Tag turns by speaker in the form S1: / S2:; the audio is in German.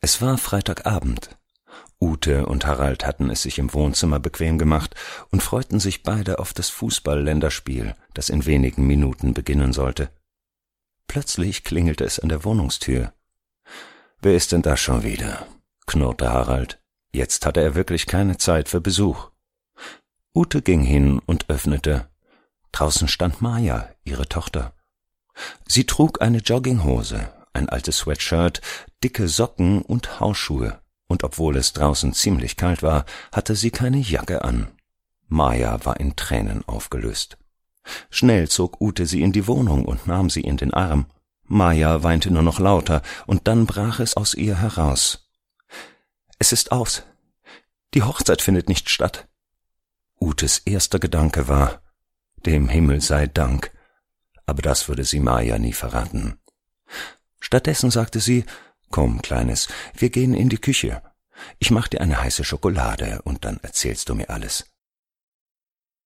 S1: Es war Freitagabend. Ute und Harald hatten es sich im Wohnzimmer bequem gemacht und freuten sich beide auf das Fußball-Länderspiel, das in wenigen Minuten beginnen sollte. Plötzlich klingelte es an der Wohnungstür. »Wer ist denn da schon wieder?« knurrte Harald. Jetzt hatte er wirklich keine Zeit für Besuch. Ute ging hin und öffnete. Draußen stand Maja, ihre Tochter. Sie trug eine Jogginghose, ein altes Sweatshirt, dicke Socken und Hausschuhe, und obwohl es draußen ziemlich kalt war, hatte sie keine Jacke an. Maja war in Tränen aufgelöst. Schnell zog Ute sie in die Wohnung und nahm sie in den Arm. Maja weinte nur noch lauter, und dann brach es aus ihr heraus. »Es ist aus. Die Hochzeit findet nicht statt.« Utes erster Gedanke war, dem Himmel sei Dank, aber das würde sie Maja nie verraten. Stattdessen sagte sie, »Komm, Kleines, wir gehen in die Küche. Ich mach dir eine heiße Schokolade und dann erzählst du mir alles.«